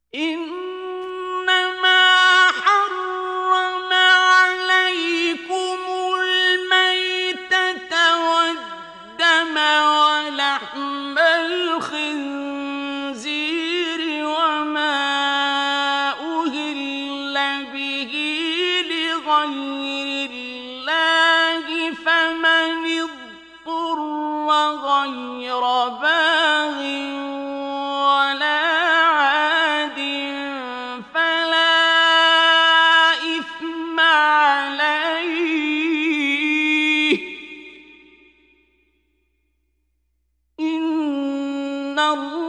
إنما حرم عليكم الميتة والدم ولحم الخنزير وما أهل به لغير الله فمن اضطر غير باغ ولا عاد فلا إثم عليه إن الله